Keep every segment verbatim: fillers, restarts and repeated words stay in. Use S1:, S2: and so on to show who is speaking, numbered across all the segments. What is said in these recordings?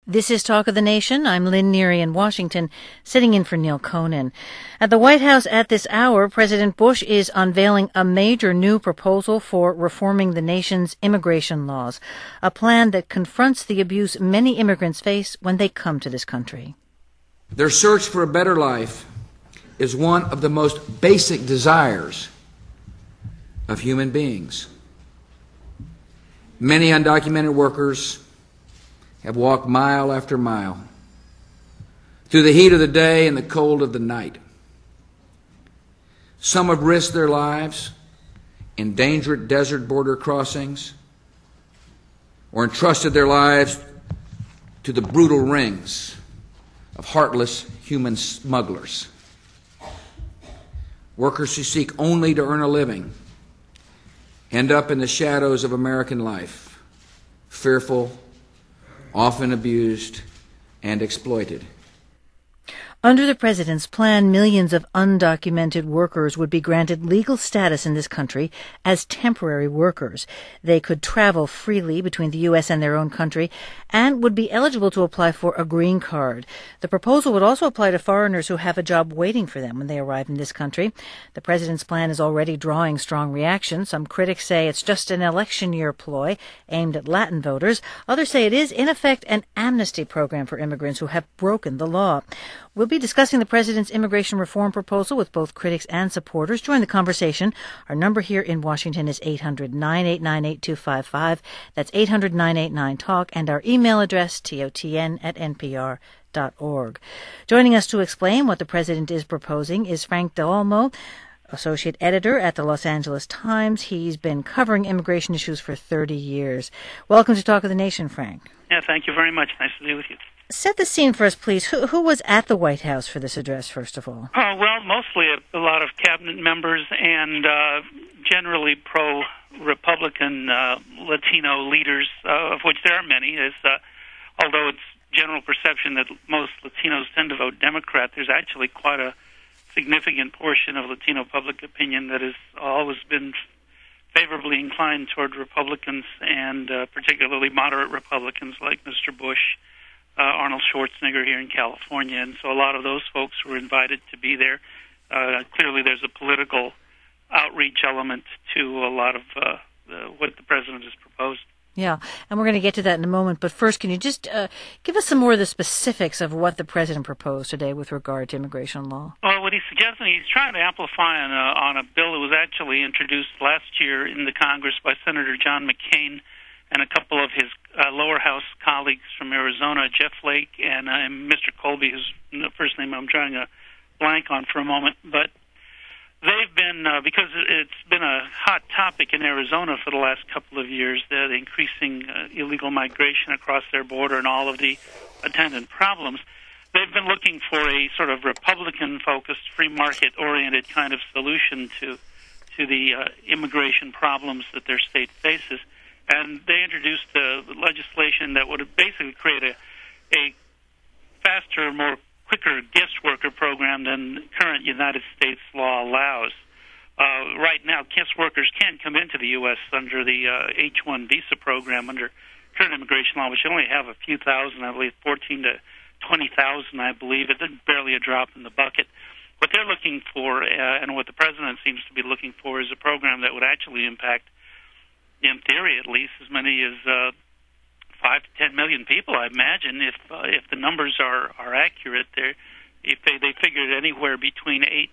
S1: This is Talk of the Nation. I'm Lynn Neary in Washington, sitting in for Neil Conan. At the White House at this hour, President Bush is unveiling a major new proposal for reforming the nation's immigration laws, a plan that confronts the abuse many immigrants face when they come to this country.
S2: Their search for a better life is one of the most basic desires of human beings. Many undocumented workers have walked mile after mile through the heat of the day and the cold of the night. Some have risked their lives in dangerous desert border crossings or entrusted their lives to the brutal rings of heartless human smugglers. Workers who seek only to earn a living end up in the shadows of American life, fearful, often abused, and exploited.
S1: Under the president's plan, millions of undocumented workers would be granted legal status in this country as temporary workers. They could travel freely between the U S and their own country and would be eligible to apply for a green card. The proposal would also apply to foreigners who have a job waiting for them when they arrive in this country. The president's plan is already drawing strong reaction. Some critics say it's just an election year ploy aimed at Latin voters. Others say it is, in effect, an amnesty program for immigrants who have broken the law. We'll be discussing the president's immigration reform proposal with both critics and supporters. Join the conversation. Our number here in Washington is eight hundred, nine eight nine, eight two five five. That's eight hundred, nine eight nine, talk. And our email address, totn at npr dot org. Joining us to explain what the president is proposing is Frank D'Olmo, associate editor at the Los Angeles Times. He's been covering immigration issues for thirty years. Welcome to Talk of the Nation, Frank.
S3: Yeah, thank you very much. Nice to be with you.
S1: Set the scene for us, please. Who, who was at the White House for this address, first of all?
S3: Oh, well, mostly a, a lot of cabinet members and uh, generally pro-Republican uh, Latino leaders, uh, of which there are many. As, uh, although it's general perception that most Latinos tend to vote Democrat, there's actually quite a significant portion of Latino public opinion that has always been favorably inclined toward Republicans, and uh, particularly moderate Republicans like Mister Bush, uh, Arnold Schwarzenegger here in California. And so a lot of those folks were invited to be there. Uh, clearly there's a political outreach element to a lot of uh, the, what the president has proposed.
S1: Yeah, and we're going to get to that in a moment. But first, can you just uh, give us some more of the specifics of what the president proposed today with regard to immigration law?
S3: Well, what he's suggesting, he's trying to amplify on a, on a bill that was actually introduced last year in the Congress by Senator John McCain and a couple of his uh, lower house colleagues from Arizona, Jeff Flake and, uh, and Mister Colby, whose first name I'm drawing a blank on for a moment. But they've been, uh, because it's been a hot topic in Arizona for the last couple of years, the increasing uh, illegal migration across their border and all of the attendant problems, they've been looking for a sort of Republican-focused, free market-oriented kind of solution to to the uh, immigration problems that their state faces. And they introduced uh, legislation that would basically create a, a faster, more quicker guest worker program than current United States law allows. Uh, right now, guest workers can't come into the U S under the uh, H one visa program under current immigration law, which only have a few thousand, I believe, fourteen to twenty thousand, I believe. It's barely a drop in the bucket. What they're looking for, uh, and what the president seems to be looking for, is a program that would actually impact, in theory at least, as many as uh, five to ten million people. I imagine if uh, if the numbers are are accurate, they if they they figured anywhere between eight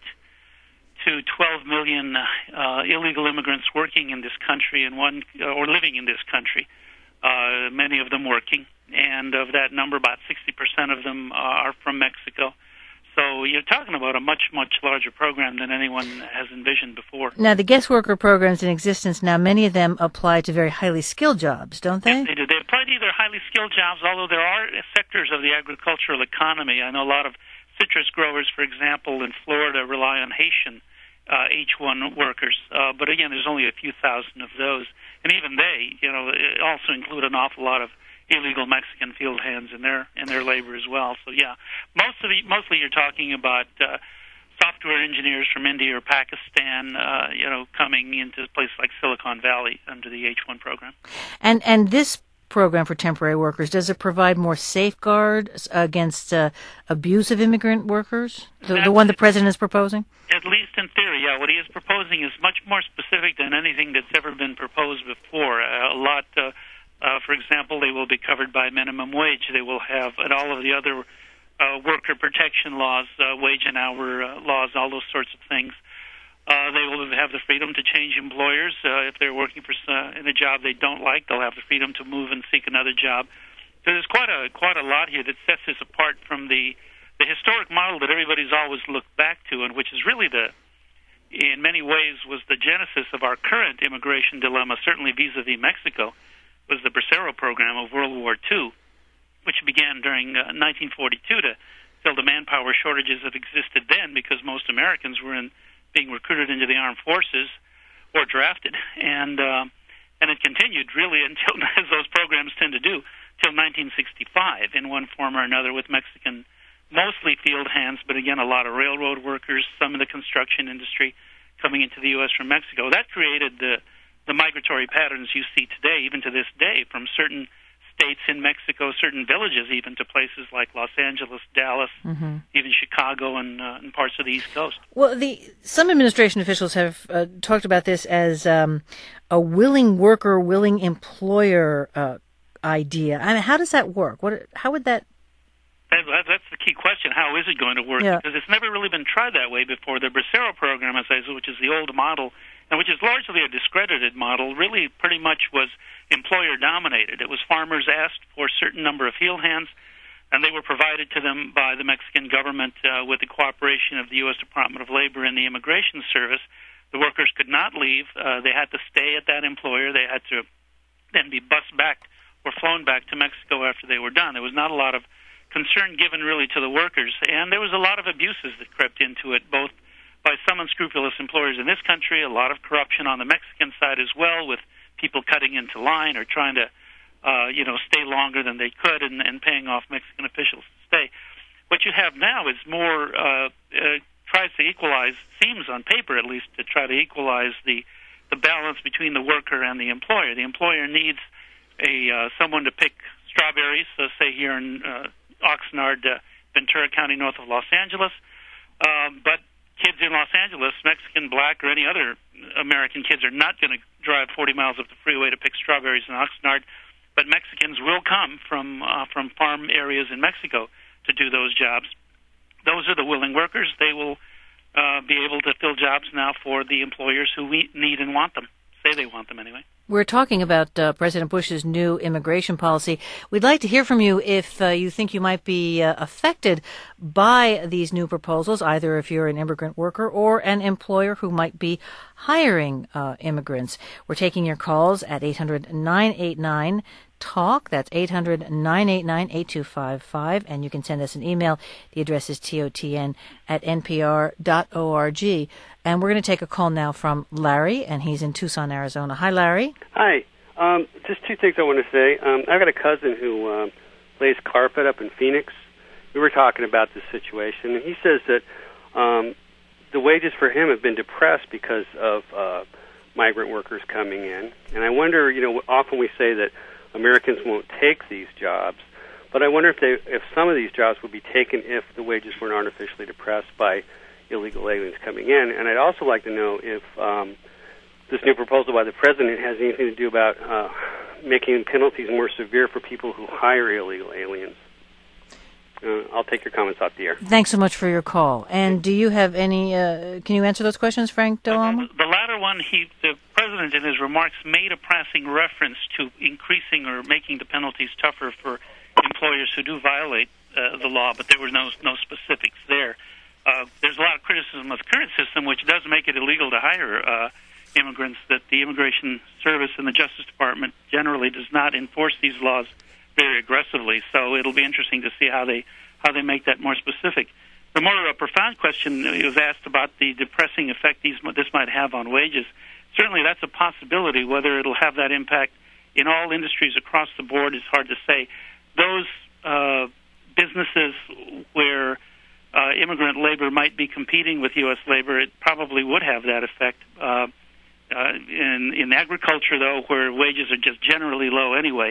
S3: to twelve million uh, illegal immigrants working in this country and one uh, or living in this country. Uh, many of them working, and of that number, about sixty percent of them are from Mexico. So you're talking about a much, much larger program than anyone has envisioned before.
S1: Now, the guest worker programs in existence now, many of them apply to very highly skilled jobs, don't they?
S3: Yes, they do. They apply to either highly skilled jobs, although there are sectors of the agricultural economy. I know a lot of citrus growers, for example, in Florida rely on Haitian uh, H one workers. Uh, but again, there's only a few thousand of those. And even they, you know, also include an awful lot of illegal Mexican field hands in their in their labor as well. So yeah, most of the mostly you're talking about uh, software engineers from India or Pakistan, uh, you know, coming into places like Silicon Valley under the H one program.
S1: And and this program for temporary workers, does it provide more safeguards against uh, abuse of immigrant workers, the, the one the president is proposing?
S3: At least in theory, yeah. What he is proposing is much more specific than anything that's ever been proposed before. Uh, a lot, uh, uh, for example, they will be covered by minimum wage. They will have, and all of the other uh, worker protection laws, uh, wage and hour uh, laws, all those sorts of things. Uh, they will have the freedom to change employers. Uh, if they're working for uh, in a job they don't like, they'll have the freedom to move and seek another job. So there's quite a quite a lot here that sets this apart from the the historic model that everybody's always looked back to, and which is really the, in many ways, was the genesis of our current immigration dilemma. Certainly vis-a-vis Mexico, was the Bracero program of World War Two, which began during uh, nineteen forty-two to fill the manpower shortages that existed then, because most Americans were in being recruited into the armed forces or drafted, and uh, and it continued really until, as those programs tend to do, till nineteen sixty-five in one form or another, with Mexican, mostly field hands, but again a lot of railroad workers, some of the construction industry coming into the U S from Mexico. That created the the migratory patterns you see today, even to this day, from certain states in Mexico, certain villages, even to places like Los Angeles, Dallas, mm-hmm. even Chicago, and, uh, and parts of the East Coast.
S1: Well, the some administration officials have uh, talked about this as um, a willing worker, willing employer uh, idea. I mean, how does that work? What? How would that?
S3: that? That's the key question. How is it going to work?
S1: Yeah.
S3: Because it's never really been tried that way before. The Bracero program, as I said, which is the old model, and which is largely a discredited model, really pretty much was employer-dominated. It was farmers asked for a certain number of field hands, and they were provided to them by the Mexican government uh, with the cooperation of the U S Department of Labor and the Immigration Service. The workers could not leave. Uh, they had to stay at that employer. They had to then be bused back or flown back to Mexico after they were done. There was not a lot of concern given really to the workers, and there was a lot of abuses that crept into it, both by some unscrupulous employers in this country, a lot of corruption on the Mexican side as well, with people cutting into line or trying to, uh, you know, stay longer than they could and, and paying off Mexican officials to stay. What you have now is more, uh, uh, tries to equalize, seems on paper at least, to try to equalize the, the balance between the worker and the employer. The employer needs a uh, someone to pick strawberries, so say here in uh, Oxnard, uh, Ventura County, north of Los Angeles, um, but kids in Los Angeles, Mexican, black, or any other American kids are not going to drive forty miles up the freeway to pick strawberries in Oxnard, but Mexicans will come from uh, from farm areas in Mexico to do those jobs. Those are the willing workers. They will uh, be able to fill jobs now for the employers who we need and want them, say they want them anyway.
S1: We're talking about uh, President Bush's new immigration policy. We'd like to hear from you if uh, you think you might be uh, affected by these new proposals, either if you're an immigrant worker or an employer who might be hiring uh, immigrants. We're taking your calls at eight hundred, nine eight nine, TALK. That's eight hundred, nine eight nine, eight two five five. And you can send us an email. The address is T O T N at N P R dot org. And we're going to take a call now from Larry, and he's in Tucson, Arizona. Hi, Larry.
S4: Hi. Um, just two things I want to say. Um, I've got a cousin who um, lays carpet up in Phoenix. We were talking about this situation, and he says that um, the wages for him have been depressed because of uh, migrant workers coming in. And I wonder, you know, often we say that Americans won't take these jobs, but I wonder if they, if some of these jobs would be taken if the wages weren't artificially depressed by illegal aliens coming in. And I'd also like to know if um, this new proposal by the president has anything to do about uh, making penalties more severe for people who hire illegal aliens. Uh, I'll take your comments off the air.
S1: Thanks so much for your call. And do you have any, uh, can you answer those questions, Frank Del Alamo?
S3: Uh, the latter one, he, the president in his remarks made a passing reference to increasing or making the penalties tougher for employers who do violate uh, the law, but there were no, no specifics there. Uh, there's a lot of criticism of the current system, which does make it illegal to hire uh, immigrants, that the Immigration Service and the Justice Department generally does not enforce these laws very aggressively. So it'll be interesting to see how they how they make that more specific. The more uh, profound question was asked about the depressing effect these, this might have on wages. Certainly that's a possibility. Whether it'll have that impact in all industries across the board is hard to say. Those uh, businesses where uh, immigrant labor might be competing with U S labor, it probably would have that effect. Uh, uh, in, in agriculture, though, where wages are just generally low anyway,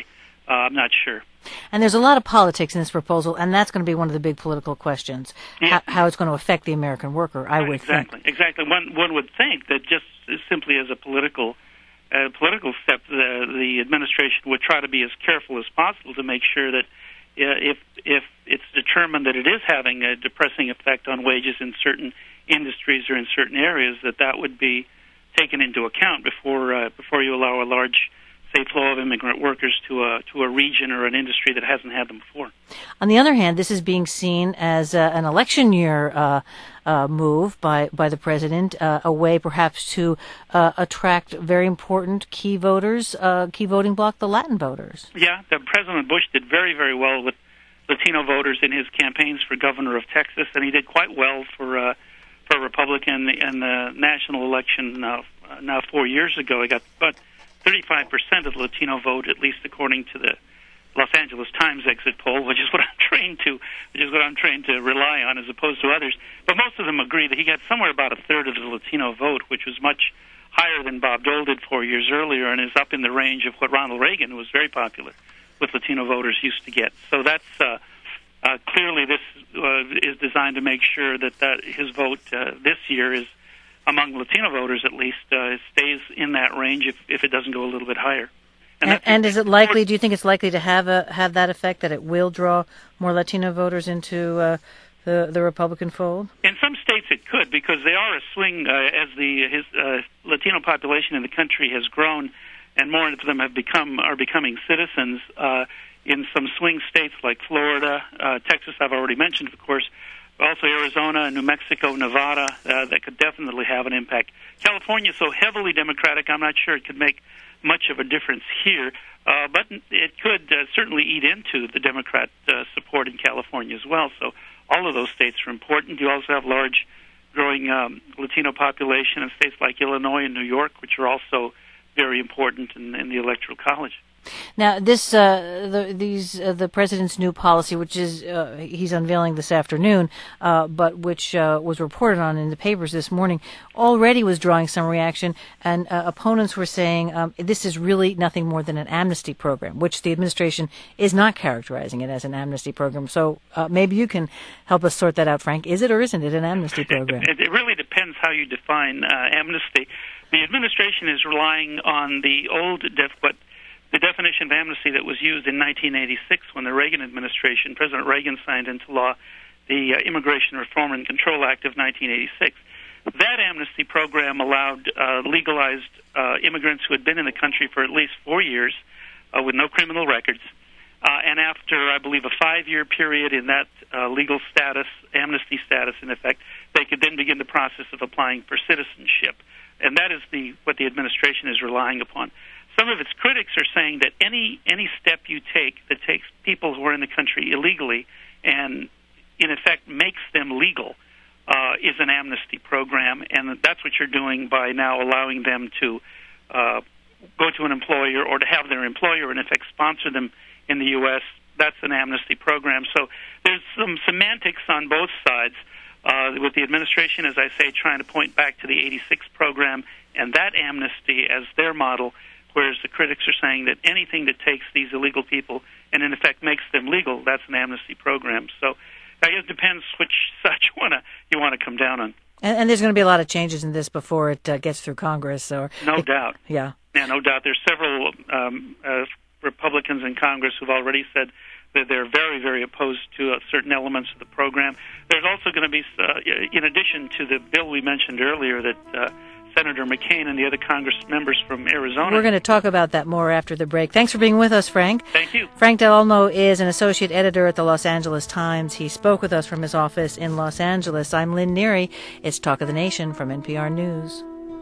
S3: Uh, I'm not sure.
S1: And there's a lot of politics in this proposal, and that's going to be one of the big political questions,
S3: yeah.
S1: how, how it's going to affect the American worker, I
S3: right,
S1: would
S3: exactly,
S1: think.
S3: Exactly. One one would think that just simply as a political uh, political step, the, the administration would try to be as careful as possible to make sure that uh, if if it's determined that it is having a depressing effect on wages in certain industries or in certain areas, that that would be taken into account before uh, before you allow a large, say, flow of immigrant workers to a to a region or an industry that hasn't had them before.
S1: On the other hand, this is being seen as uh, an election year uh, uh, move by by the president, uh, a way perhaps to uh, attract very important key voters, uh, key voting bloc, the Latin voters.
S3: Yeah, the President Bush did very very well with Latino voters in his campaigns for governor of Texas, and he did quite well for uh, for a Republican in the national election uh, now four years ago. He got about thirty-five percent of the Latino vote, at least according to the Los Angeles Times exit poll, which is what I'm trained to, which is what I'm trained to rely on, as opposed to others. But most of them agree that he got somewhere about a third of the Latino vote, which was much higher than Bob Dole did four years earlier, and is up in the range of what Ronald Reagan, who was very popular with Latino voters, used to get. So that's uh, uh, clearly this uh, is designed to make sure that, that his vote uh, this year is, among Latino voters at least, uh, stays in that range if, if it doesn't go a little bit higher.
S1: And, and, and is it likely, do you think it's likely to have a have that effect, that it will draw more Latino voters into uh, the, the Republican fold?
S3: In some states it could, because they are a swing, uh, as the his uh, Latino population in the country has grown, and more of them have become are becoming citizens. Uh, in some swing states like Florida, uh, Texas, I've already mentioned, of course, also Arizona, New Mexico, Nevada, uh, that could definitely have an impact. California is so heavily Democratic, I'm not sure it could make much of a difference here, uh, but it could uh, certainly eat into the Democrat uh, support in California as well. So all of those states are important. You also have large growing um, Latino population in states like Illinois and New York, which are also very important in, in the Electoral College.
S1: Now, this uh, the, these uh, the president's new policy, which is uh, he's unveiling this afternoon, uh, but which uh, was reported on in the papers this morning, already was drawing some reaction, and uh, opponents were saying um, this is really nothing more than an amnesty program, which the administration is not characterizing it as an amnesty program. So uh, maybe you can help us sort that out, Frank. Is it or isn't it an amnesty program?
S3: It, it really depends how you define uh, amnesty. The administration is relying on the old def- what. the definition of amnesty that was used in nineteen eighty-six when the Reagan administration, President Reagan, signed into law the uh, Immigration Reform and Control Act of nineteen eighty-six. That amnesty program allowed uh, legalized uh, immigrants who had been in the country for at least four years uh, with no criminal records. Uh, and after, I believe, a five-year period in that uh, legal status, amnesty status in effect, they could then begin the process of applying for citizenship. And that is the what the administration is relying upon. Some of its critics are saying that any any step you take that takes people who are in the country illegally and, in effect, makes them legal uh, is an amnesty program, and that's what you're doing by now allowing them to uh, go to an employer or to have their employer, in effect, sponsor them in the U S. That's an amnesty program. So there's some semantics on both sides, uh, with the administration, as I say, trying to point back to the eighty-six program and that amnesty as their model, whereas the critics are saying that anything that takes these illegal people and, in effect, makes them legal, that's an amnesty program. So I guess it depends which side you want to you want to come down on.
S1: And, and there's going to be a lot of changes in this before it uh, gets through Congress. Or
S3: no
S1: it,
S3: doubt.
S1: Yeah.
S3: Yeah, no doubt. There's several um, uh, Republicans in Congress who've already said that they're very, very opposed to uh, certain elements of the program. There's also going to be, uh, in addition to the bill we mentioned earlier that uh, Senator McCain and the other Congress members from Arizona.
S1: We're going to talk about that more after the break. Thanks for being with us, Frank.
S3: Thank you.
S1: Frank Del Olmo is an associate editor at the Los Angeles Times. He spoke with us from his office in Los Angeles. I'm Lynn Neary. It's Talk of the Nation from N P R News.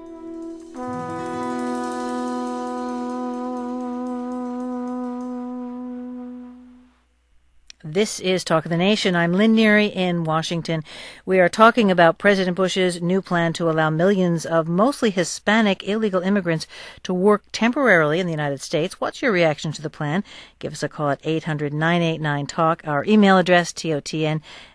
S1: This is Talk of the Nation. I'm Lynn Neary in Washington. We are talking about President Bush's new plan to allow millions of mostly Hispanic illegal immigrants to work temporarily in the United States. What's your reaction to the plan? Give us a call at eight hundred, nine eight nine, TALK. Our email address, T O T N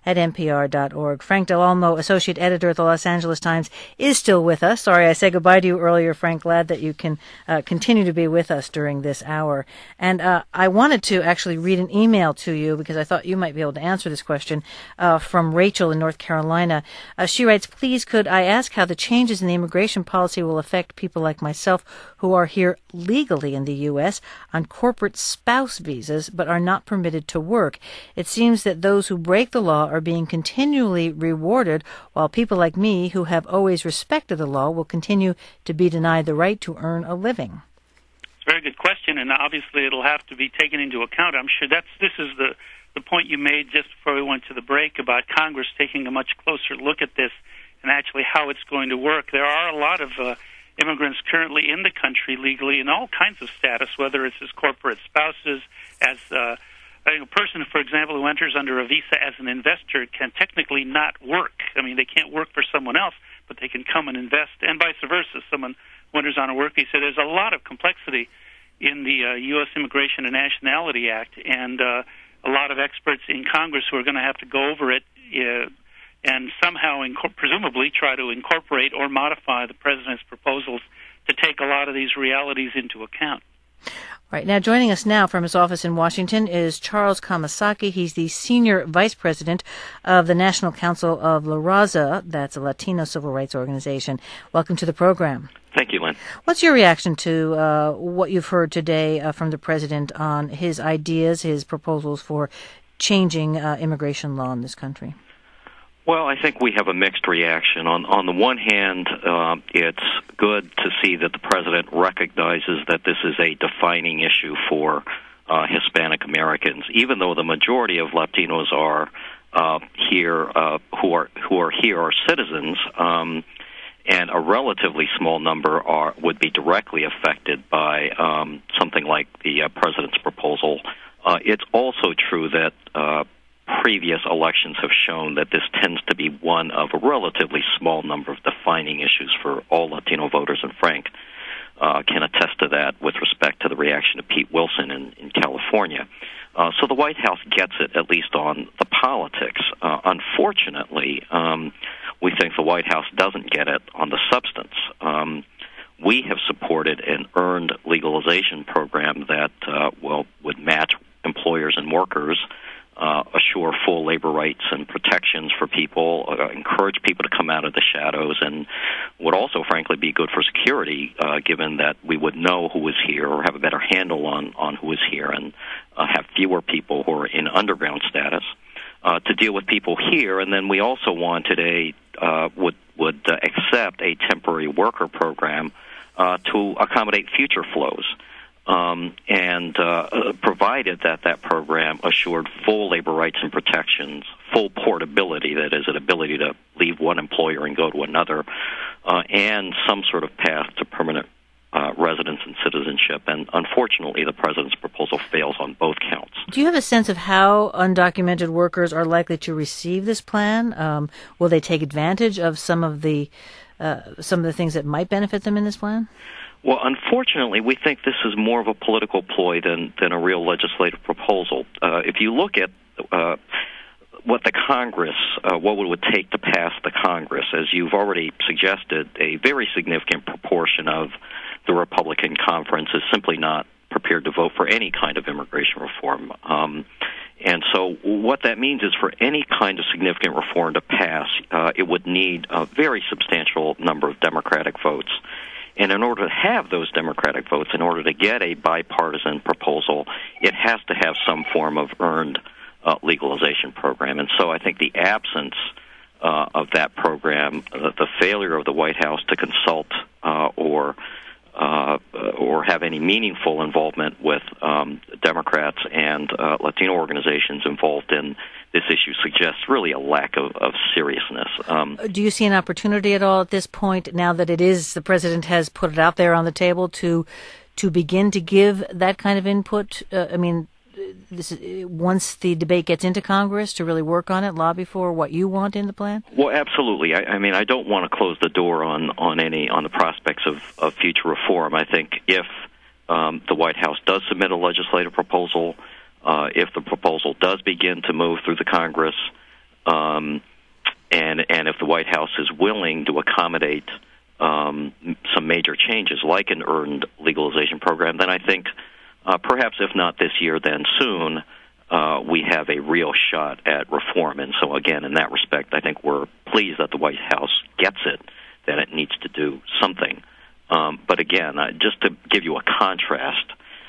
S1: at n p r dot org. Frank Del Olmo, associate editor at the Los Angeles Times, is still with us. Sorry I said goodbye to you earlier, Frank. Glad that you can uh, continue to be with us during this hour. And uh, I wanted to actually read an email to you because I thought you might be able to answer this question uh, from Rachel in North Carolina. Uh, she writes, please could I ask how the changes in the immigration policy will affect people like myself who are here legally in the U S on corporate spouse visas but are not permitted to work. It seems that those who break the law are being continually rewarded, while people like me who have always respected the law will continue to be denied the right to earn a living.
S3: It's a very good question, and obviously it'll have to be taken into account. I'm sure that's this is the, the point you made just before we went to the break about Congress taking a much closer look at this and actually how it's going to work. There are a lot of uh, immigrants currently in the country legally in all kinds of status, whether it's as corporate spouses, as uh, a person, for example, who enters under a visa as an investor can technically not work. I mean, they can't work for someone else, but they can come and invest, and vice versa. Someone who enters on a work visa. There's a lot of complexity in the uh, U S Immigration and Nationality Act, and uh, a lot of experts in Congress who are going to have to go over it uh, and somehow, inco- presumably, try to incorporate or modify the president's proposals to take a lot of these realities into account.
S1: Right. Now, joining us now from his office in Washington is Charles Kamasaki. He's the senior vice president of the National Council of La Raza. That's a Latino civil rights organization. Welcome to the program.
S5: Thank you, Lynn.
S1: What's your reaction to uh, what you've heard today uh, from the president on his ideas, his proposals for changing uh, immigration law in this country?
S5: Well, I think we have a mixed reaction. On on the one hand, uh, it's good to see that the president recognizes that this is a defining issue for uh, Hispanic Americans, even though the majority of Latinos are uh, here, uh, who are who are here are citizens, um, and a relatively small number are would be directly affected by um, something like the uh, president's proposal. Uh, it's also true that Uh, previous elections have shown that this tends to be one of a relatively small number of defining issues for all Latino voters, and Frank uh, can attest to that with respect to the reaction of Pete Wilson in, in California. Uh, so the White House gets it, at least on the politics. Uh, unfortunately, um, we think the White House doesn't get it on the substance. Um, we have supported an earned legalization program that uh, well would match employers and workers, Uh, assure full labor rights and protections for people, uh, encourage people to come out of the shadows, and would also, frankly, be good for security, uh, given that we would know who is here or have a better handle on, on who is here and uh, have fewer people who are in underground status uh, to deal with people here. And then we also wanted a, uh, would, would uh, accept a temporary worker program uh, to accommodate future flows. Um, and uh, provided that that program assured full labor rights and protections, full portability, that is, an ability to leave one employer and go to another, uh, and some sort of path to permanent uh, residence and citizenship. And unfortunately, the president's proposal fails on both counts.
S1: Do you have a sense of how undocumented workers are likely to receive this plan? Um, will they take advantage of some of the uh, some of the things that might benefit them in this plan?
S5: Well, unfortunately, we think this is more of a political ploy than, than a real legislative proposal. Uh, if you look at uh, what the Congress, uh, what it would take to pass the Congress, as you've already suggested, a very significant proportion of the Republican conference is simply not prepared to vote for any kind of immigration reform. Um, and so what that means is for any kind of significant reform to pass, uh, it would need a very substantial number of Democratic votes. And in order to have those Democratic votes, in order to get a bipartisan proposal, it has to have some form of earned uh, legalization program. And so I think the absence uh, of that program, uh, the failure of the White House to consult uh, or uh, or have any meaningful involvement with um, Democrats and uh, Latino organizations involved in this issue suggests really a lack of, of seriousness. Um,
S1: Do you see an opportunity at all at this point, now that it is, the president has put it out there on the table, to to begin to give that kind of input? Uh, I mean, this is, once the debate gets into Congress, to really work on it, lobby for what you want in the plan?
S5: Well, absolutely. I, I mean, I don't want to close the door on, on any on the prospects of, of future reform. I think if um, the White House does submit a legislative proposal, Uh, if the proposal does begin to move through the Congress, Um, and and if the White House is willing to accommodate um, some major changes, like an earned legalization program, then I think uh, perhaps if not this year, then soon, uh, we have a real shot at reform. And so, again, in that respect, I think we're pleased that the White House gets it, that it needs to do something. Um, but again, uh, just to give you a contrast,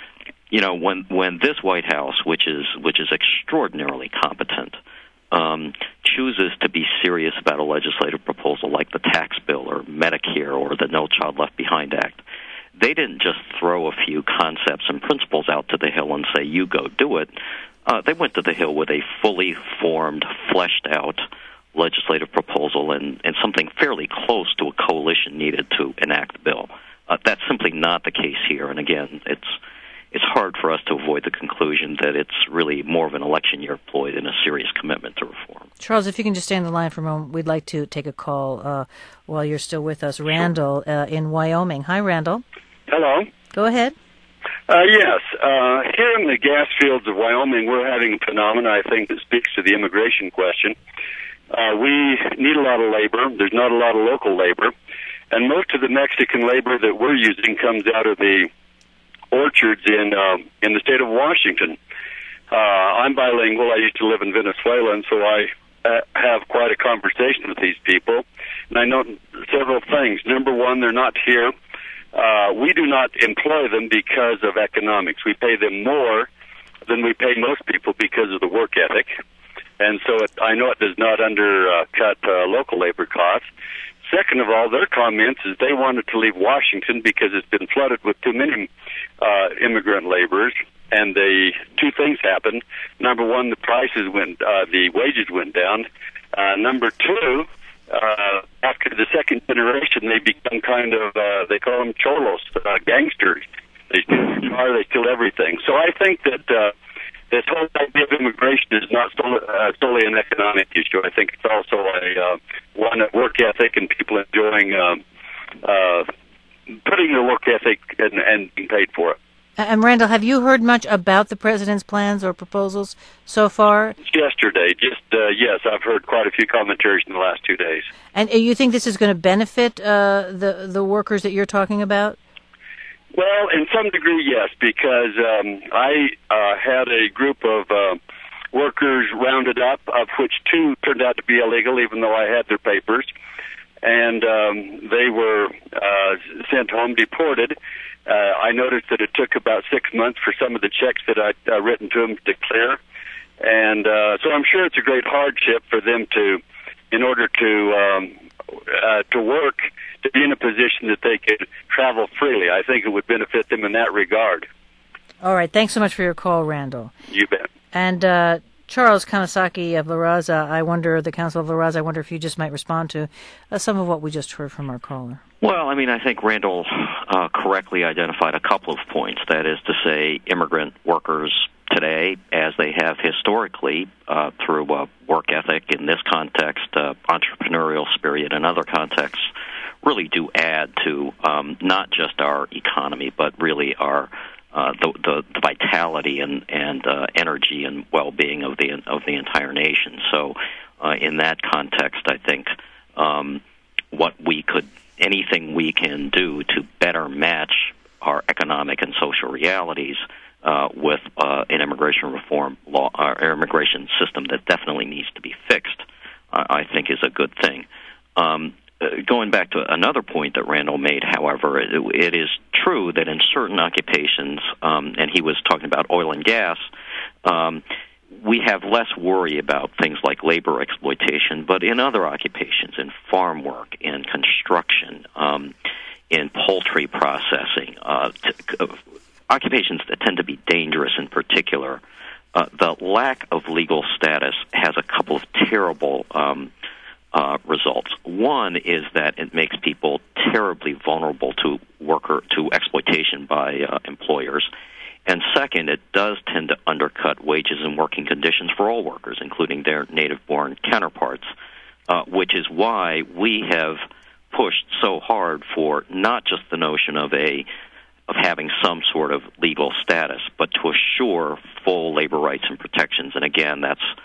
S5: you know, when when this White House, which is which is extraordinarily competent, um, chooses to be serious about a legislative proposal like the tax bill or Medicare or the No Child Left Behind Act, they didn't just throw a few concepts and principles out to the Hill and say, you go do it. Uh, they went to the Hill with a fully formed, fleshed-out legislative proposal and, and something fairly close to a coalition needed to enact the bill. Uh, that's simply not the case here. And again, it's it's hard for us to avoid the conclusion that it's really more of an election year ploy than a serious commitment to reform.
S1: Charles, if you can just stay on the line for a moment, we'd like to take a call uh, while you're still with us. Randall uh, in Wyoming. Hi, Randall.
S6: Hello.
S1: Go ahead.
S6: Uh, yes. Uh, here in the gas fields of Wyoming, we're having a phenomenon, I think, that speaks to the immigration question. Uh, we need a lot of labor. There's not a lot of local labor. And most of the Mexican labor that we're using comes out of the orchards in um, in the state of Washington. Uh, I'm bilingual. I used to live in Venezuela, and so I uh, have quite a conversation with these people. And I know several things. Number one, they're not here. Uh, we do not employ them because of economics. We pay them more than we pay most people because of the work ethic. And so it, I know it does not undercut uh, local labor costs. Second of all, their comments is they wanted to leave Washington because it's been flooded with too many uh, immigrant laborers. And the two things happened. Number one, the prices went, uh, the wages went down. Uh, number two, uh, after the second generation, they become kind of, uh, they call them cholos, uh, gangsters. They steal your car, they steal everything. So I think that uh, this whole idea of immigration is not solely, uh, solely an economic issue. I think it's also a uh, one of work ethic and people enjoying um, uh, putting their work ethic and, and being paid for it.
S1: And Randall, have you heard much about the president's plans or proposals so far?
S6: Yesterday, just uh, yes, I've heard quite a few commentaries in the last two days.
S1: And you think this is going to benefit uh, the the workers that you're talking about?
S6: Well, in some degree, yes, because um, I uh, had a group of uh, workers rounded up, of which two turned out to be illegal, even though I had their papers, and um, they were uh, sent home, deported. Uh, I noticed that it took about six months for some of the checks that I'd uh, written to them to clear, and uh, so I'm sure it's a great hardship for them to, in order to um, uh, to work, to be in a position that they could travel freely. I think it would benefit them in that regard.
S1: All right. Thanks so much for your call, Randall.
S6: You bet.
S1: And uh, Charles Kanasaki of La Raza, I wonder, the Council of La Raza, I wonder if you just might respond to uh, some of what we just heard from our caller.
S5: Well, I mean, I think Randall uh, correctly identified a couple of points. That is to say, immigrant workers today, as they have historically uh, through uh, work ethic, in this context, uh, entrepreneurial spirit, and other contexts, really do add to um, not just our economy, but really our uh, the, the, the vitality and, and uh, energy and well-being of the of the entire nation. So, uh, in that context, I think um, what we could, anything we can do to better match our economic and social realities uh, with uh, an immigration reform law, our immigration system that definitely needs to be fixed, uh, I think is a good thing. Um, Uh, going back to another point that Randall made, however, it, it is true that in certain occupations, um, and he was talking about oil and gas, um, we have less worry about things like labor exploitation, but in other occupations, in farm work, in construction, um, in poultry processing, uh, t- uh, occupations that tend to be dangerous in particular, uh, the lack of legal status has a couple of terrible um Uh, results. One is that it makes people terribly vulnerable to worker to exploitation by uh, employers, and second, it does tend to undercut wages and working conditions for all workers, including their native-born counterparts. Uh, which is why we have pushed so hard for not just the notion of a of having some sort of legal status, but to assure full labor rights and protections. And again, that's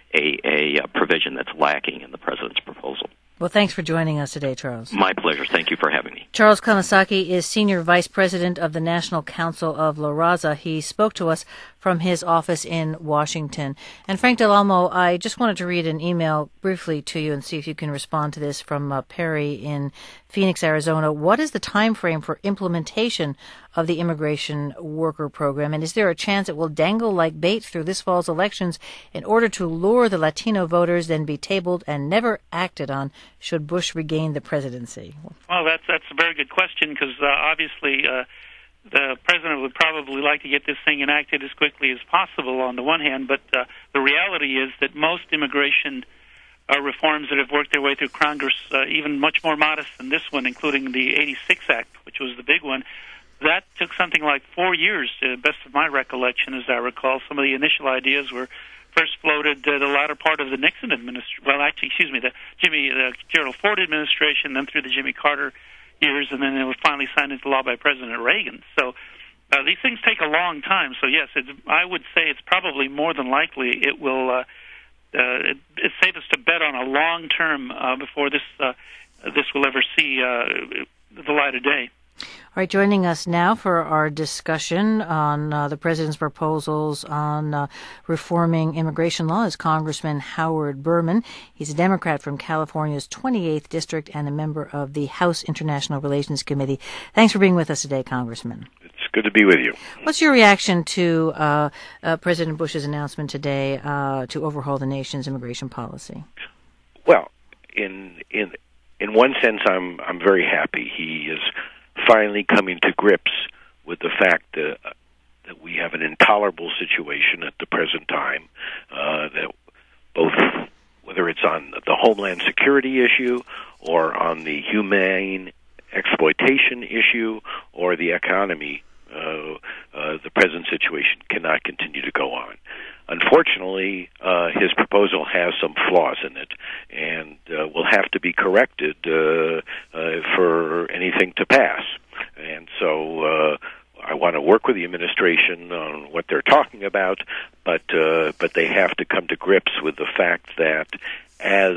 S5: a, a provision that's lacking in the president's proposal.
S1: Well, thanks for joining us today, Charles.
S5: My pleasure. Thank you for having me.
S1: Charles Kamasaki is Senior Vice President of the National Council of La Raza. He spoke to us from his office in Washington. And Frank Del Almo, I just wanted to read an email briefly to you and see if you can respond to this from uh, Perry in Phoenix, Arizona. What is the time frame for implementation of the immigration worker program? And is there a chance it will dangle like bait through this fall's elections in order to lure the Latino voters, then be tabled and never acted on should Bush regain the presidency?
S3: Well, that's that's a very good question because uh, obviously uh, the president would probably like to get this thing enacted as quickly as possible on the one hand, but uh, the reality is that most immigration uh, reforms that have worked their way through Congress, uh, even much more modest than this one, including the eighty-six Act, which was the big one, that took something like four years, to the best of my recollection, as I recall. Some of the initial ideas were first floated uh, the latter part of the Nixon administration. Well, actually, excuse me, the Jimmy, the Gerald Ford administration, then through the Jimmy Carter years, and then it was finally signed into law by President Reagan. So uh, these things take a long time. So yes, it's, I would say it's probably more than likely it will. Uh, uh, it, it's safest to bet on a long term uh, before this uh, this will ever see uh, the light of day.
S1: All right, joining us now for our discussion on uh, the president's proposals on uh, reforming immigration law is Congressman Howard Berman. He's a Democrat from California's twenty-eighth District and a member of the House International Relations Committee. Thanks for being with us today, Congressman.
S7: It's good to be with you.
S1: What's your reaction to uh, uh, President Bush's announcement today uh, to overhaul the nation's immigration policy?
S7: Well, in in in one sense, I'm I'm very happy. He is finally coming to grips with the fact that, uh, that we have an intolerable situation at the present time, uh, that both, whether it's on the Homeland Security issue or on the humane exploitation issue or the economy, uh, uh, the present situation cannot continue to go on. Unfortunately, uh, his proposal has some flaws in it, and uh, will have to be corrected uh, uh, for anything to pass. And so uh, I want to work with the administration on what they're talking about, but uh, but they have to come to grips with the fact that, as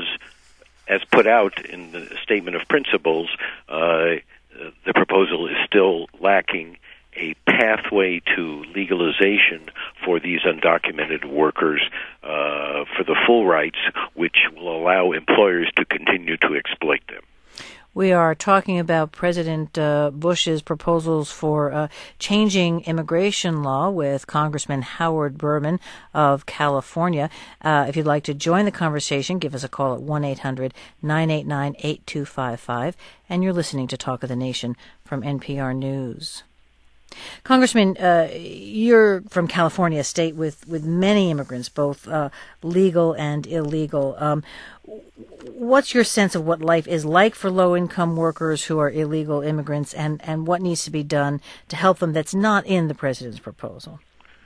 S7: as put out in the Statement of Principles, uh, the proposal is still lacking a pathway to legalization for these undocumented workers uh, for the full rights, which will allow employers to continue to exploit them.
S1: We are talking about President uh, Bush's proposals for uh, changing immigration law with Congressman Howard Berman of California. Uh, if you'd like to join the conversation, give us a call at one eight hundred nine eight nine eight two five five. And you're listening to Talk of the Nation from N P R News. Congressman, uh, you're from California, a state with, with many immigrants, both uh, legal and illegal. Um, what's your sense of what life is like for low-income workers who are illegal immigrants, and, and what needs to be done to help them that's not in the president's proposal?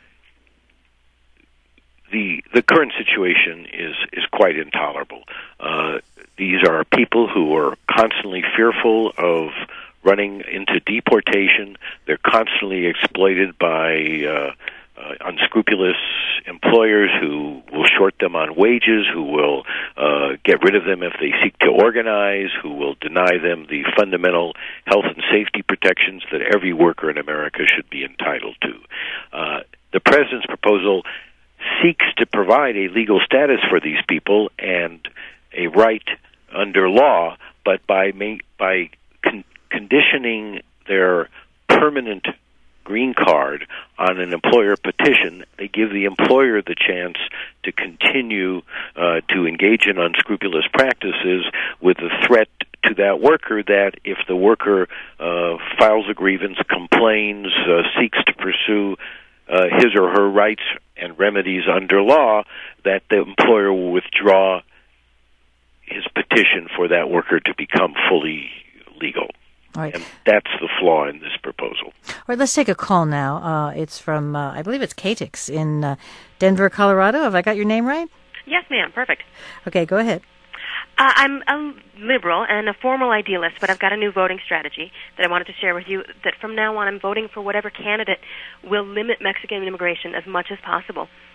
S7: The the current situation is, is quite intolerable. Uh, these are people who are constantly fearful of running into deportation. They're constantly exploited by uh, uh, unscrupulous employers who will short them on wages, who will uh, get rid of them if they seek to organize, who will deny them the fundamental health and safety protections that every worker in America should be entitled to. Uh, the president's proposal seeks to provide a legal status for these people and a right under law, but by ma- by con- conditioning their permanent green card on an employer petition, they give the employer the chance to continue uh, to engage in unscrupulous practices with the threat to that worker that if the worker uh, files a grievance, complains, uh, seeks to pursue uh, his or her rights and remedies under law, that the employer will withdraw his petition for that worker to become fully legal.
S1: All right.
S7: And that's the flaw in this proposal.
S1: All right, let's take a call now. Uh, it's from, uh, I believe it's Katix in uh, Denver, Colorado. Have I got your name right?
S8: Yes, ma'am. Perfect.
S1: Okay, go ahead.
S8: Uh, I'm a liberal and a formal idealist, but I've got a new voting strategy that I wanted to share with you, that from now on I'm voting for whatever candidate will limit Mexican immigration as much as possible.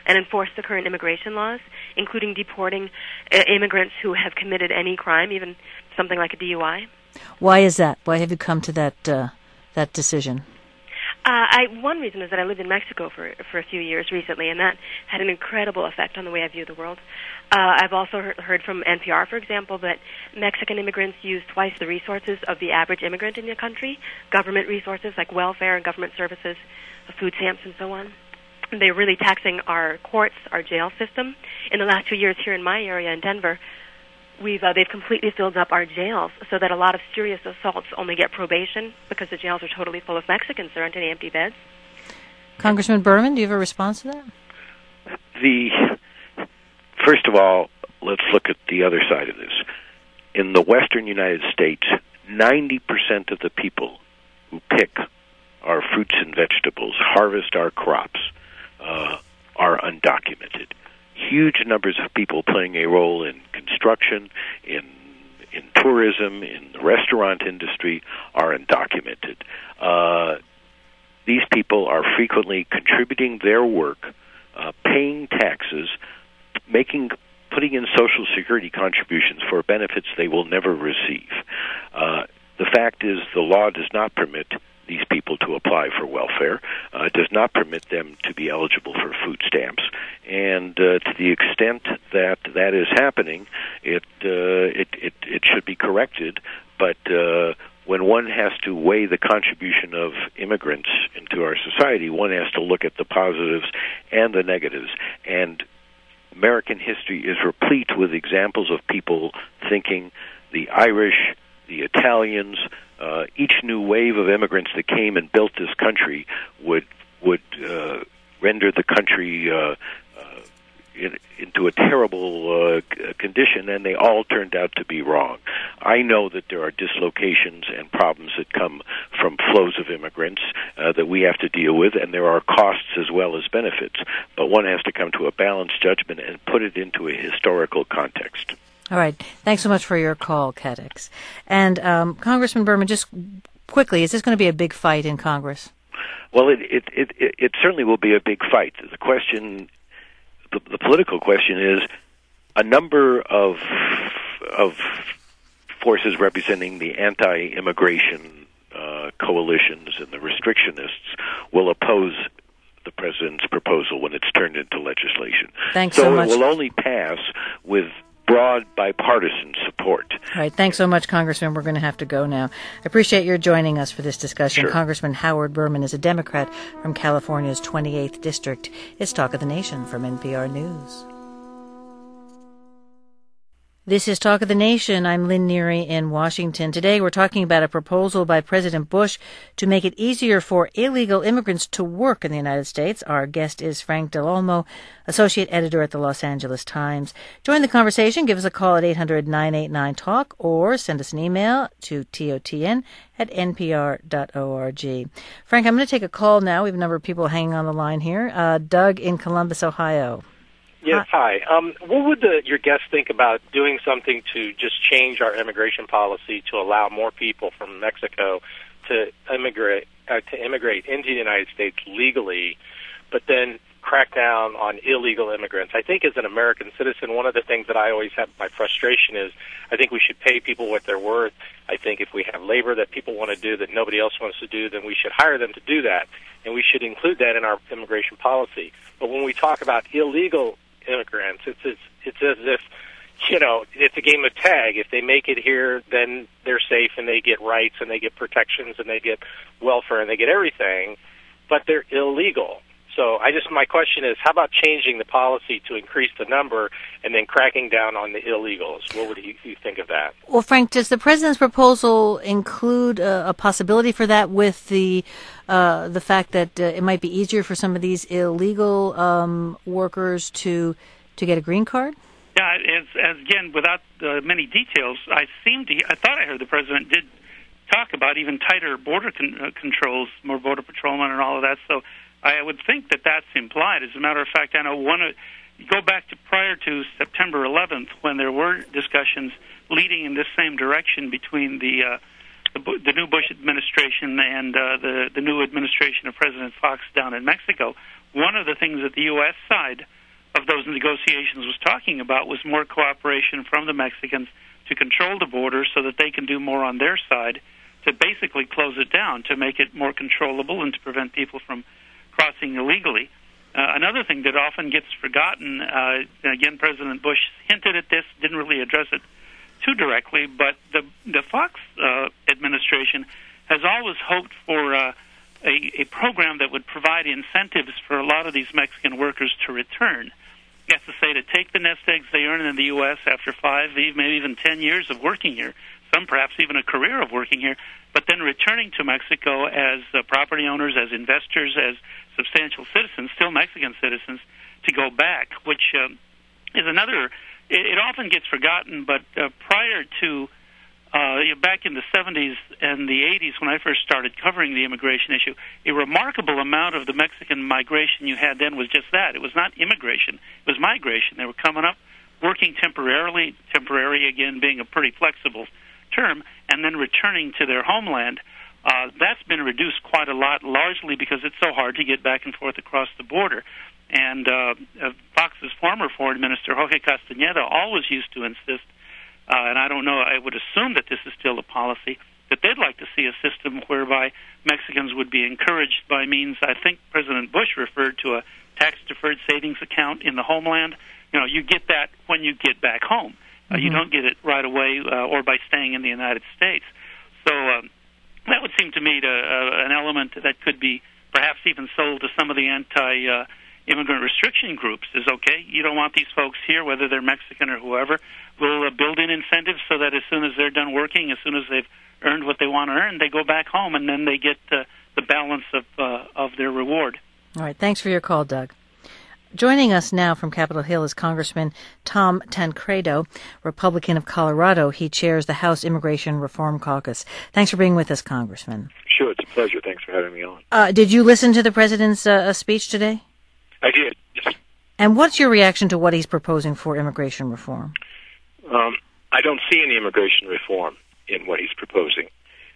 S8: and enforce the current immigration laws, including deporting uh, immigrants who have committed any crime, even something like a D U I.
S1: Why is that? Why have you come to that uh, that decision?
S8: Uh, I, one reason is that I lived in Mexico for for a few years recently, and that had an incredible effect on the way I view the world. Uh, I've also he- heard from N P R, for example, that Mexican immigrants use twice the resources of the average immigrant in the country, government resources like welfare and government services, food stamps, and so on. They're really taxing our courts, our jail system. In the last two years here in my area in Denver, We've uh, they've completely filled up our jails so that a lot of serious assaults only get probation because the jails are totally full of Mexicans. There aren't any empty beds.
S1: Congressman Berman, do you have a response to that?
S7: The first of all, let's look at the other side of this. In the western United States, ninety percent of the people who pick our fruits and vegetables, harvest our crops, uh, are undocumented. Huge numbers of people playing a role in construction, in in tourism, in the restaurant industry are undocumented. Uh, these people are frequently contributing their work, uh, paying taxes, making, putting in Social Security contributions for benefits they will never receive. Uh, the fact is, the law does not permit these people to apply for welfare, uh, does not permit them to be eligible for food stamps, and uh, to the extent that that is happening, it uh, it, it it should be corrected. But uh, when one has to weigh the contribution of immigrants into our society, one has to look at the positives and the negatives. And American history is replete with examples of people thinking the Irish, the Italians, uh, each new wave of immigrants that came and built this country would would uh, render the country uh, uh, in, into a terrible uh, condition, and they all turned out to be wrong. I know that there are dislocations and problems that come from flows of immigrants uh, that we have to deal with, and there are costs as well as benefits. But one has to come to a balanced judgment and put it into a historical context.
S1: All right. Thanks so much for your call, Cadix. And um, Congressman Berman, just quickly, is this going to be a big fight in Congress?
S7: Well, it it, it, it certainly will be a big fight. The question, the, the political question is, a number of of forces representing the anti-immigration uh, coalitions and the restrictionists will oppose the president's proposal when it's turned into legislation.
S1: Thanks so,
S7: so
S1: much.
S7: it will only pass with broad bipartisan support.
S1: All right. Thanks so much, Congressman. We're going to have to go now. I appreciate your joining us for this discussion.
S7: Sure.
S1: Congressman Howard Berman is a Democrat from California's twenty-eighth District. It's Talk of the Nation from N P R News. This is Talk of the Nation. I'm Lynn Neary in Washington. Today we're talking about a proposal by President Bush to make it easier for illegal immigrants to work in the United States. Our guest is Frank Del Olmo, Associate Editor at the Los Angeles Times. Join the conversation. Give us a call at eight hundred, nine eight nine, talk or send us an email to totn at n p r dot org. Frank, I'm going to take a call now. We have a number of people hanging on the line here. Uh, Doug in Columbus, Ohio.
S9: Yes, hi. Um, what would the, your guests think about doing something to just change our immigration policy to allow more people from Mexico to immigrate uh, to immigrate into the United States legally, but then crack down on illegal immigrants? I think as an American citizen, one of the things that I always have my frustration is I think we should pay people what they're worth. I think if we have labor that people want to do that nobody else wants to do, then we should hire them to do that, and we should include that in our immigration policy. But when we talk about illegal immigrants, it's, it's it's as if, you know, it's a game of tag. If they make it here, then they're safe and they get rights and they get protections and they get welfare and they get everything, but they're illegal. So I just, my question is, how about changing the policy to increase the number and then cracking down on the illegals? What would you, you think of that?
S1: Well, Frank, does the president's proposal include a, a possibility for that with the uh, the fact that uh, it might be easier for some of these illegal um, workers to to get a green card?
S3: Yeah, as, as again, without uh, many details, I seem to, I thought I heard the president did talk about even tighter border con- uh, controls, more border patrolmen and all of that. So I would think that that's implied. As a matter of fact, I know one of, you go back to prior to September eleventh when there were discussions leading in this same direction between the uh, the, the new Bush administration and uh, the, the new administration of President Fox down in Mexico, one of the things that the U S side of those negotiations was talking about was more cooperation from the Mexicans to control the border so that they can do more on their side to basically close it down, to make it more controllable and to prevent people from crossing illegally. Uh, another thing that often gets forgotten, uh, again, President Bush hinted at this, didn't really address it too directly, but the, the Fox uh, administration has always hoped for uh, a, a program that would provide incentives for a lot of these Mexican workers to return. That's to say, to take the nest eggs they earn in the U S after five, maybe even ten years of working here, some perhaps even a career of working here, but then returning to Mexico as uh, property owners, as investors, as substantial citizens, still Mexican citizens, to go back, which um, is another, it, it often gets forgotten, but uh, prior to, uh, you know, back in the seventies and the eighties when I first started covering the immigration issue, a remarkable amount of the Mexican migration you had then was just that. It was not immigration, it was migration. They were coming up, working temporarily, temporary again being a pretty flexible term, and then returning to their homeland. Uh, that's been reduced quite a lot, largely because it's so hard to get back and forth across the border. And uh, uh, Fox's former foreign minister, Jorge Castañeda, always used to insist, uh, and I don't know, I would assume that this is still a policy, that they'd like to see a system whereby Mexicans would be encouraged by means, I think President Bush referred to a tax-deferred savings account in the homeland. You know, you get that when you get back home. Uh, mm-hmm. You don't get it right away uh, or by staying in the United States. So um, that would seem to me to, uh, an element that could be perhaps even sold to some of the anti-immigrant uh, restriction groups is, okay, you don't want these folks here, whether they're Mexican or whoever. We'll uh, build in incentives so that as soon as they're done working, as soon as they've earned what they want to earn, they go back home, and then they get uh, the balance of, uh, of their reward.
S1: All right. Thanks for your call, Doug. Joining us now from Capitol Hill is Congressman Tom Tancredo, Republican of Colorado. He chairs the House Immigration Reform Caucus. Thanks for being with us, Congressman.
S10: Sure, it's a pleasure. Thanks for having me on.
S1: Uh, did you listen to the President's uh, speech today?
S10: I did, yes.
S1: And what's your reaction to what he's proposing for immigration reform?
S10: Um, I don't see any immigration reform in what he's proposing.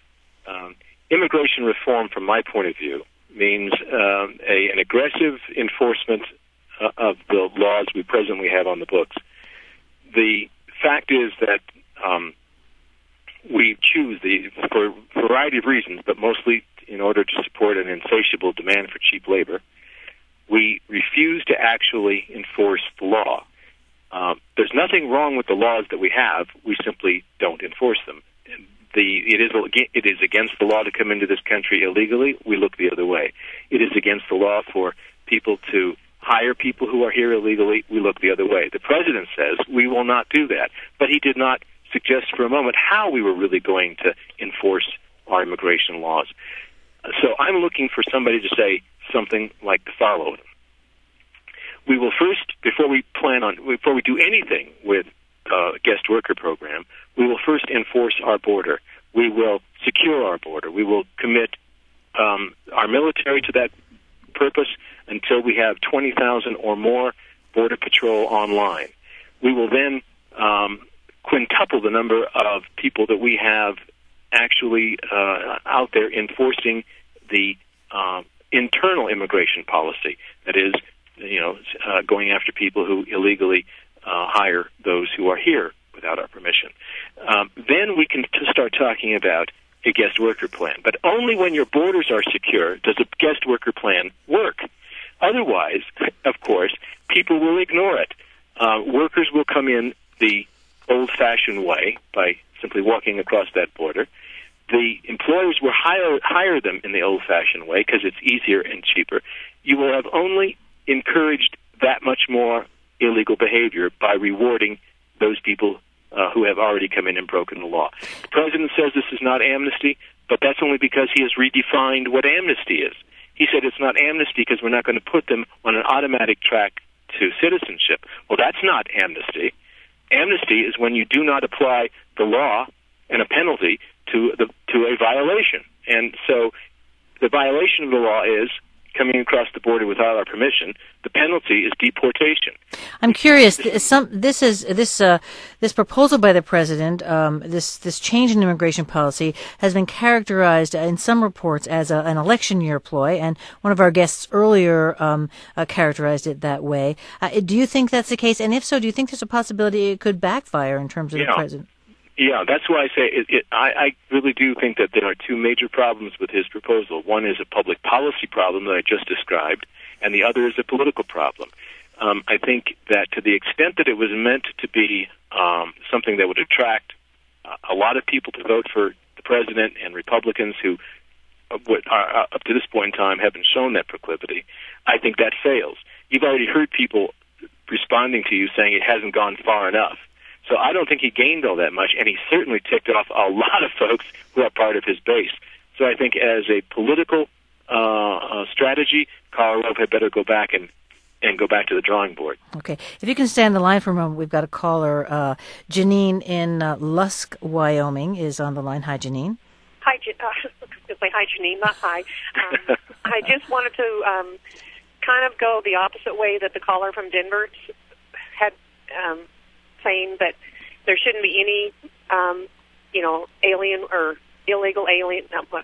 S10: Um, immigration reform, from my point of view, means um, a, an aggressive enforcement Uh, of the laws we presently have on the books. The fact is that um, we choose the for a variety of reasons, but mostly in order to support an insatiable demand for cheap labor. We refuse to actually enforce the law. Um, there's nothing wrong with the laws that we have. We simply don't enforce them. The, it is it is against the law to come into this country illegally. We look the other way. It is against the law for people to hire people who are here illegally. We look the other way. The president says we will not do that, but he did not suggest for a moment how we were really going to enforce our immigration laws. So I'm looking for somebody to say something like the following. We will first, before we plan on, before we do anything with a guest worker program, we will first enforce our border. We will secure our border. We will commit um, our military to that purpose until we have twenty thousand or more Border Patrol online. We will then um, quintuple the number of people that we have actually uh, out there enforcing the uh, internal immigration policy. That is, you know, uh, going after people who illegally uh, hire those who are here without our permission. Um, then we can t- start talking about a guest worker plan. But only when your borders are secure does a guest worker plan work. Otherwise, of course, people will ignore it. Uh, workers will come in the old-fashioned way by simply walking across that border. The employers will hire, hire them in the old-fashioned way because it's easier and cheaper. You will have only encouraged that much more illegal behavior by rewarding those people uh, who have already come in and broken the law. The president says this is not amnesty, but that's only because he has redefined what amnesty is. He said it's not amnesty because we're not going to put them on an automatic track to citizenship. Well, that's not amnesty. Amnesty is when you do not apply the law and a penalty to the to a violation. And so the violation of the law is coming across the border without our permission, the penalty is deportation.
S1: I'm curious. Some this is this uh, this proposal by the president. Um, this this change in immigration policy has been characterized in some reports as a, an election year ploy, and one of our guests earlier um, uh, characterized it that way. Uh, do you think that's the case? And if so, do you think there's a possibility it could backfire in terms of
S10: yeah.
S1: the president?
S10: Yeah, that's why I say it, it, I, I really do think that there are two major problems with his proposal. One is a public policy problem that I just described, and the other is a political problem. Um, I think that to the extent that it was meant to be um, something that would attract uh, a lot of people to vote for the president and Republicans who, uh, would, are, uh, up to this point in time, haven't shown that proclivity, I think that fails. You've already heard people responding to you saying it hasn't gone far enough. So I don't think he gained all that much, and he certainly ticked off a lot of folks who are part of his base. So I think as a political uh, uh, strategy, Karl Rove had better go back and, and go back to the drawing board.
S1: Okay. If you can stay on the line for a moment, we've got a caller. Uh, Janine in uh, Lusk, Wyoming is on the line. Hi, Janine.
S11: Hi, Jan- uh, hi, Janine, not hi. Um, I just wanted to um, kind of go the opposite way that the caller from Denver had um saying that there shouldn't be any, um, you know, alien or illegal alien. No,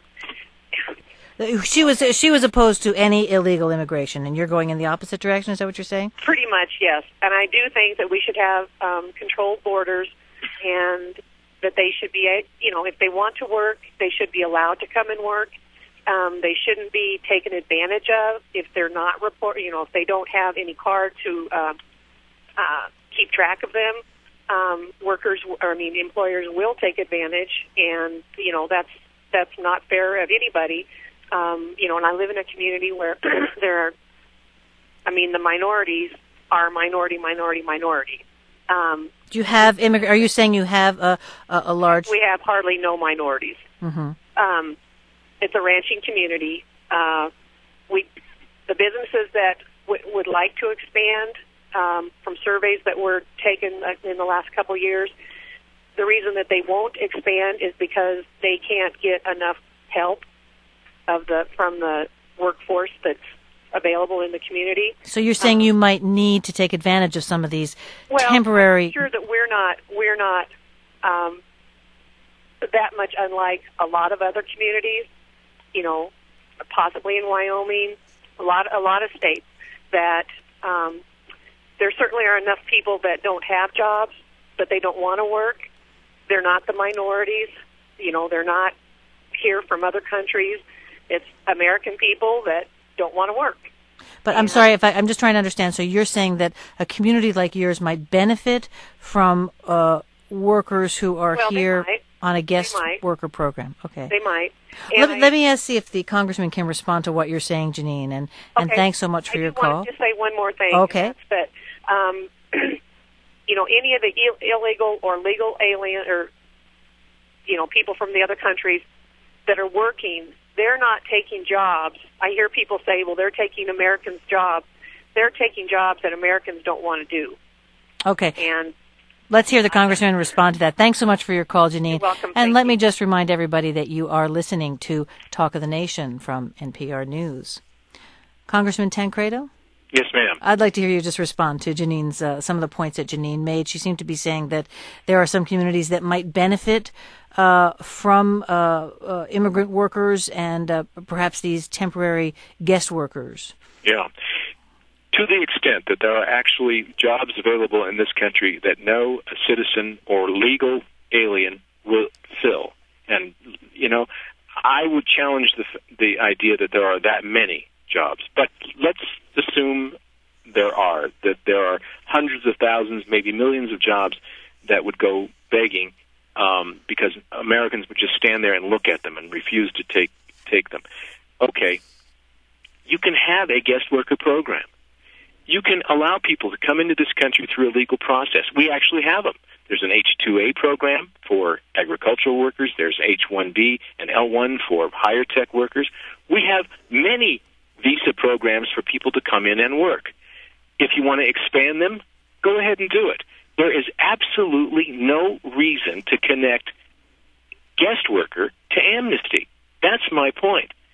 S1: she was she was opposed to any illegal immigration, and you're going in the opposite direction. Is that what you're saying?
S11: Pretty much, yes. And I do think that we should have um, controlled borders, and that they should be, you know, if they want to work, they should be allowed to come and work. Um, they shouldn't be taken advantage of if they're not report. You know, if they don't have any card to uh, uh, keep track of them. Um, workers, or I mean, employers will take advantage, and you know that's that's not fair of anybody. Um, you know, and I live in a community where there are, I mean, the minorities are minority, minority, minority. Um,
S1: Do you have immig- Are you saying you have a a, a large?
S11: We have hardly no minorities.
S1: Mm-hmm.
S11: Um, it's a ranching community. Uh, we, the businesses that w- would like to expand. Um, from surveys that were taken in the last couple years, the reason that they won't expand is because they can't get enough help of the from the workforce that's available in the community.
S1: So you're saying um, you might need to take advantage of some of these
S11: well,
S1: temporary.
S11: I'm sure that we're not we're not um, that much unlike a lot of other communities. You know, possibly in Wyoming, a lot a lot of states that. Um, There certainly are enough people that don't have jobs, but they don't want to work. They're not the minorities. You know, they're not here from other countries. It's American people that don't want to work.
S1: But I'm sorry, if I, I'm just trying to understand. So you're saying that a community like yours might benefit from uh, workers who are
S11: well,
S1: here on a guest worker program? Okay.
S11: They might.
S1: Let,
S11: I,
S1: let me ask, see if the congressman can respond to what you're saying, Janine, and, and
S11: okay.
S1: thanks so much for
S11: I
S1: your
S11: do
S1: call.
S11: Want to just say one more thing.
S1: Okay.
S11: That's that, um, you know, any of the Ill- illegal or legal alien or, you know, people from the other countries that are working, they're not taking jobs. I hear people say, well, they're taking Americans' jobs. They're taking jobs that Americans don't want to do.
S1: Okay.
S11: And
S1: let's hear the congressman respond to that. Thanks so much for your call, Janine.
S11: You're welcome.
S1: And
S11: Thank
S1: let
S11: you.
S1: me just remind everybody that you are listening to Talk of the Nation from N P R News. Congressman Tancredo?
S10: Yes, ma'am.
S1: I'd like to hear you just respond to Janine's, uh, some of the points that Janine made. She seemed to be saying that there are some communities that might benefit uh, from uh, uh, immigrant workers and uh, perhaps these temporary guest workers.
S10: Yeah. To the extent that there are actually jobs available in this country that no citizen or legal alien will fill. And, you know, I would challenge the the idea that there are that many jobs. But let's assume there are, that there are hundreds of thousands, maybe millions of jobs that would go begging um, because Americans would just stand there and look at them and refuse to take take them. Okay, you can have a guest worker program. You can allow people to come into this country through a legal process. We actually have them. There's an H two A program for agricultural workers. There's H one B and L one for higher tech workers. We have many visa programs for people to come in and work. If you want to expand them, go ahead and do it. There is absolutely no reason to connect guest worker to amnesty. That's my point.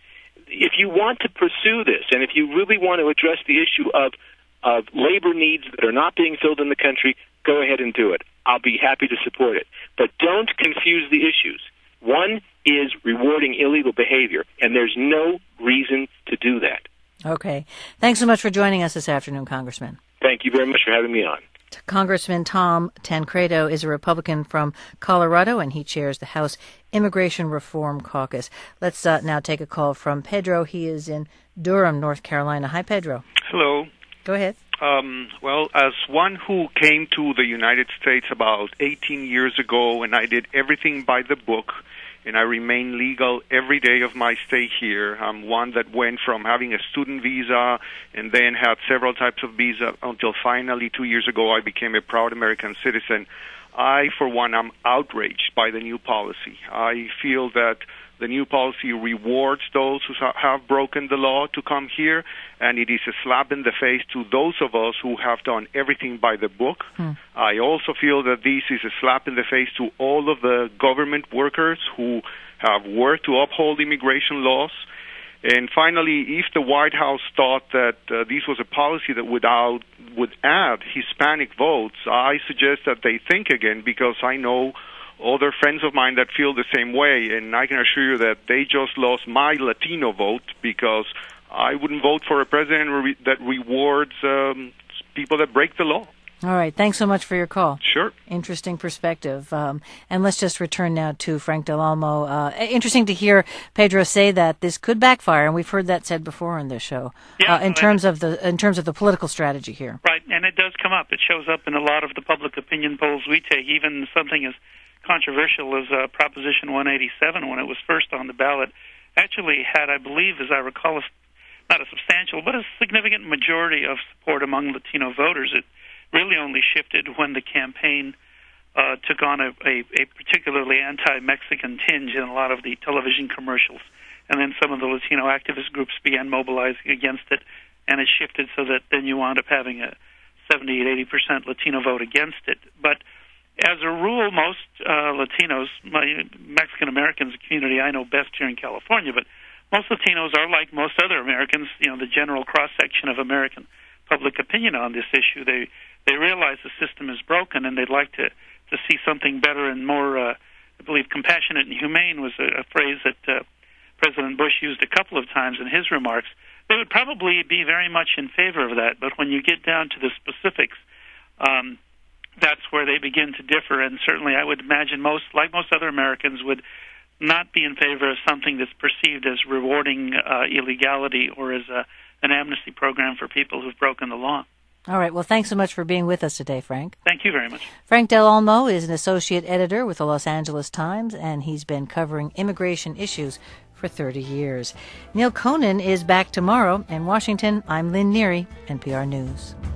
S10: if you want to pursue this, and if you really want to address the issue of of labor needs that are not being filled in the country, go ahead and do it. I'll be happy to support it. But don't confuse the issues. One is rewarding illegal behavior, and there's no reason to do that.
S1: Okay. Thanks so much for joining us this afternoon, Congressman.
S10: Thank you very much for having me on.
S1: Congressman Tom Tancredo is a Republican from Colorado, and he chairs the House Immigration Reform Caucus. Let's uh, now take a call from Pedro. He is in Durham, North Carolina. Hi, Pedro.
S12: Hello.
S1: Go ahead.
S12: Um, well, as one who came to the United States about eighteen years ago, and I did everything by the book, and I remain legal every day of my stay here. I'm one that went from having a student visa and then had several types of visa until finally two years ago I became a proud American citizen. I, for one, am outraged by the new policy. I feel that the new policy rewards those who have broken the law to come here, and it is a slap in the face to those of us who have done everything by the book. Hmm. I also feel that this is a slap in the face to all of the government workers who have worked to uphold immigration laws. And finally, if the White House thought that uh, this was a policy that would, out, would add Hispanic votes, I suggest that they think again, because I know other friends of mine that feel the same way, and I can assure you that they just lost my Latino vote, because I wouldn't vote for a president re- that rewards um, people that break the law.
S1: All right. Thanks so much for your call.
S12: Sure.
S1: Interesting perspective. Um, and let's just return now to Frank Del Olmo. Uh, interesting to hear Pedro say that this could backfire, and we've heard that said before on this show.
S3: Yeah,
S1: uh, in terms of the in terms of the political strategy here.
S3: Right, and it does come up. It shows up in a lot of the public opinion polls we take. Even something as controversial as uh, Proposition one eighty-seven, when it was first on the ballot, actually had, I believe, as I recall, a, not a substantial, but a significant majority of support among Latino voters. It really only shifted when the campaign uh, took on a, a, a particularly anti-Mexican tinge in a lot of the television commercials. And then some of the Latino activist groups began mobilizing against it, and it shifted so that then you wound up having a seventy to eighty percent Latino vote against it. But as a rule, most uh, Latinos, my Mexican-Americans community I know best here in California, but most Latinos are like most other Americans, you know, the general cross-section of American public opinion on this issue. They they realize the system is broken, and they'd like to, to see something better and more, uh, I believe, compassionate and humane was a, a phrase that uh, President Bush used a couple of times in his remarks. They would probably be very much in favor of that, but when you get down to the specifics, um, that's where they begin to differ, and certainly I would imagine most, like most other Americans, would not be in favor of something that's perceived as rewarding uh, illegality or as a, an amnesty program for people who've broken the law.
S1: All right. Well, thanks so much for being with us today, Frank.
S3: Thank you very much.
S1: Frank Del Olmo is an associate editor with the Los Angeles Times, and he's been covering immigration issues for thirty years. Neil Conan is back tomorrow. In Washington, I'm Lynn Neary, N P R News.